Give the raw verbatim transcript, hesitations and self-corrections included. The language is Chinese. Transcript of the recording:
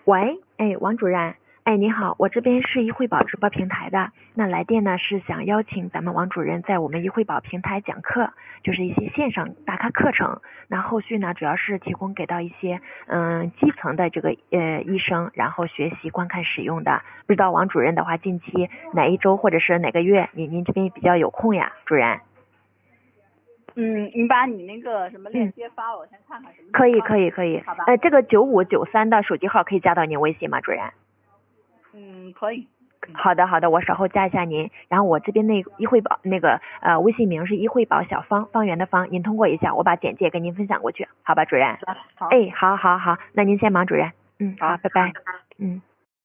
喂，哎，王主任，哎，你好，我这边是一惠宝直播平台的，那来电呢是想邀请咱们王主任在我们一惠宝平台讲课，就是一些线上大咖课程。那后续呢，主要是提供给到一些嗯基层的这个呃医生，然后学习观看使用的。不知道王主任的话，近期哪一周或者是哪个月，您您这边比较有空呀，主任？ 嗯，你把你那个什么链接发了，我先看看什么。 可以可以可以， 好吧。 呃，这个九五九三的手机号可以加到您微信吗，主任？ 嗯，可以。 好的好的，我稍后加一下您。然后我这边那一惠宝那个呃微信名是一惠宝小方方圆的方，您通过一下，我把简介跟您分享过去，好吧，主任？ 好。 哎，好好好，那您先忙，主任。嗯，好，拜拜。嗯。